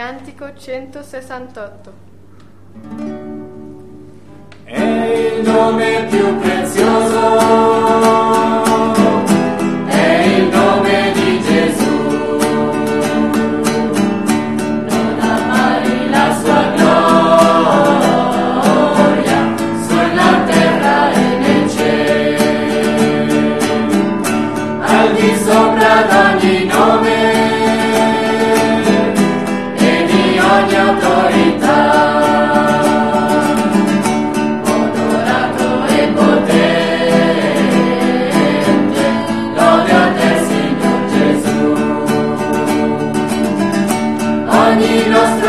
Cantico 168. È il nome più prezioso, è il nome di Gesù. Non amare la sua gloria sulla terra e nel cielo, al di sopra d'ogni nome e di ogni autorità. Ogni nostra